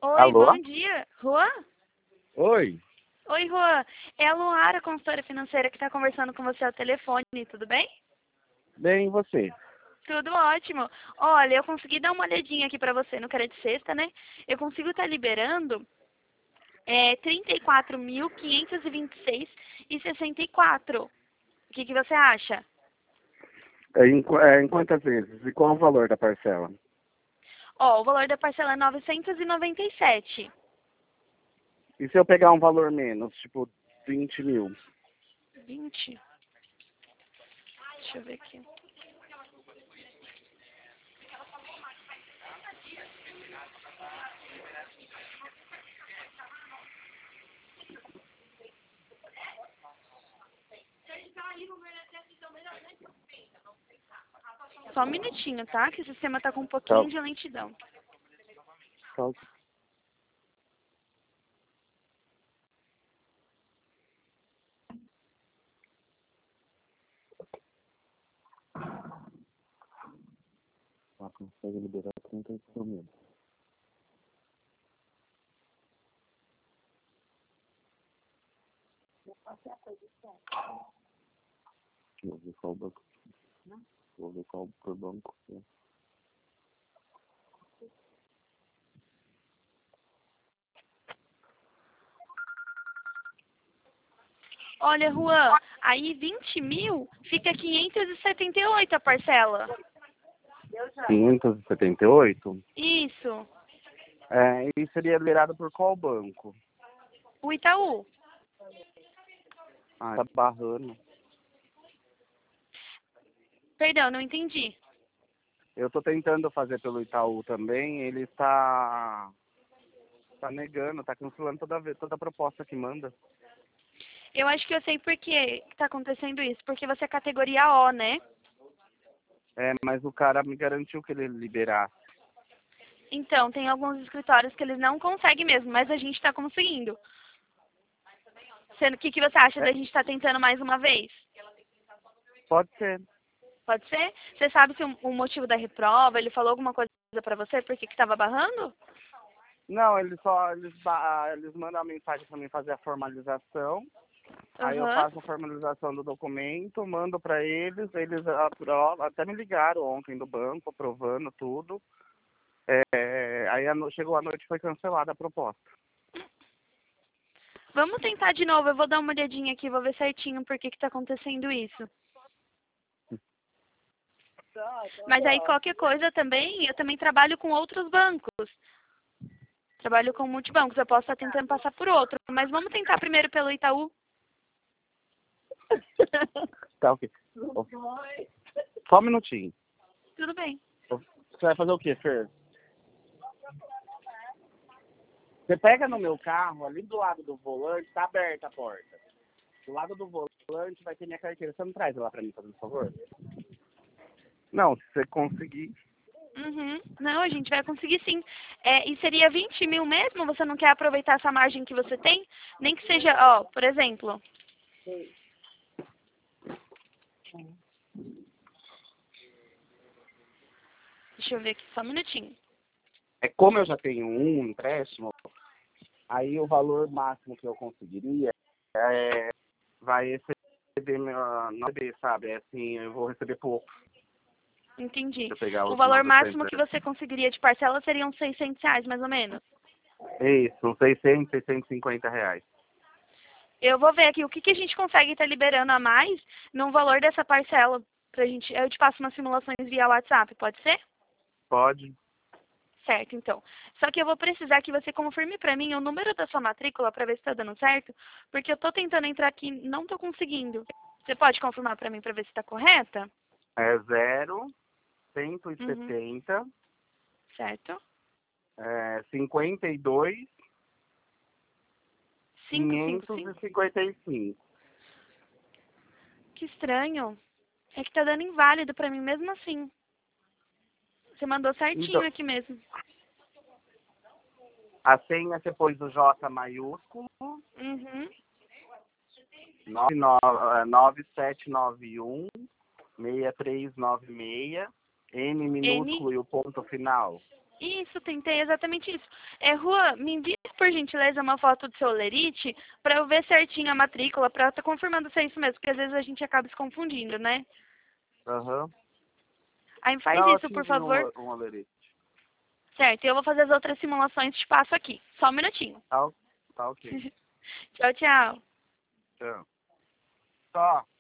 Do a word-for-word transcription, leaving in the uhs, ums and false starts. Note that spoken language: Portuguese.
Oi, Alô? bom dia. Juan? Oi. Oi, Juan. É a Luara, consultora financeira, que está conversando com você ao telefone, tudo bem? Bem, e você? Tudo ótimo. Olha, eu consegui dar uma olhadinha aqui para você no Cara de Sexta, né? Eu consigo estar liberando é, trinta e quatro mil quinhentos e vinte e seis e sessenta e quatro. O que, que você acha? É em, qu- é, em quantas vezes? E qual o valor da parcela? Ó, o valor da parcela é novecentos e noventa e sete. E se eu pegar um valor menos, tipo vinte mil? vinte? Deixa eu ver aqui. Só um minutinho, tá? Que o sistema tá com um Tá. pouquinho de lentidão. Tá. Ah, consegue liberar trinta e cinco mil. Vou ver qual banco. Vou ver qual por banco. é. Olha, Juan, aí vinte mil fica quinhentos e setenta e oito a parcela. quinhentos e setenta e oito? Isso. É, e seria liberado por qual banco? O Itaú. Ah, tá barrando. Perdão, não entendi. Eu tô tentando fazer pelo Itaú também, ele está tá negando, tá cancelando toda vez, toda proposta que manda. Eu acho que eu sei por que está acontecendo isso. Porque você é categoria O, né? É, mas o cara me garantiu que ele liberasse. Então, tem alguns escritórios que eles não conseguem mesmo, mas a gente está conseguindo. Sendo, o que, que você acha É, da gente estar tentando mais uma vez? pode ser. Pode ser? Você sabe se o, o motivo da reprova, ele falou alguma coisa pra você, por que que estava barrando? Não, eles só eles, ba- eles mandam a mensagem para mim fazer a formalização. Aí eu Aham. faço a formalização do documento, mando para eles, eles aprovam, até me ligaram ontem do banco, aprovando tudo. É, aí a no- chegou a noite e foi cancelada a proposta. Vamos tentar de novo, eu vou dar uma olhadinha aqui, vou ver certinho por que que tá acontecendo isso. Mas aí qualquer coisa também, eu também trabalho com outros bancos. Trabalho com multibancos, eu posso estar tentando passar por outro. Mas vamos tentar primeiro pelo Itaú. Tá, ok. Ó, só um minutinho. Tudo bem. Você vai fazer o quê, Fer? Você pega no meu carro, ali do lado do volante, tá aberta a porta. Do lado do volante vai ter minha carteira. Você não traz ela pra mim, por favor? Não, se você conseguir. Uhum. Não, a gente vai conseguir sim. É, e seria vinte mil mesmo? Você não quer aproveitar essa margem que você tem? Nem que seja, ó, por exemplo. Deixa eu ver aqui, só um minutinho. É como eu já tenho um empréstimo, aí o valor máximo que eu conseguiria é, vai receber, meu- não receber, sabe? É assim, eu vou receber pouco Entendi. se eu pegar O os valor máximo que novecentos. você conseguiria de parcela seriam seiscentos reais, mais ou menos. É isso, uns seiscentos, seiscentos e cinquenta reais. Eu vou ver aqui o que, que a gente consegue estar liberando a mais no valor dessa parcela. Pra gente, eu te passo umas simulações via WhatsApp, pode ser? Pode? Certo, então. Só que eu vou precisar que você confirme pra mim o número da sua matrícula pra ver se tá dando certo, porque eu tô tentando entrar aqui e não tô conseguindo. Você pode confirmar pra mim pra ver se tá correta? É zero, cento e Uhum. setenta, Certo? é, cinquenta e dois, Cinco, cinco, quinhentos e cinco. cinquenta e cinco. Que estranho. É que tá dando inválido pra mim mesmo assim. Você mandou certinho Então, aqui mesmo. a senha você pôs o J maiúsculo, Uhum. nove sete nove um, seis três nove seis, N N, minúsculo e o ponto final. Isso, tentei exatamente isso. É, Rua, me envia, por gentileza, uma foto do seu Lerite pra eu ver certinho a matrícula, pra eu estar confirmando se é isso mesmo, porque às vezes a gente acaba se confundindo, né? Aham. Aí faz Não, eu isso, te por envio favor. um, um alerite. Certo, eu vou fazer as outras simulações te passo aqui. Só um minutinho. Tá, o- tá ok. Tchau, tchau. Tchau. Só.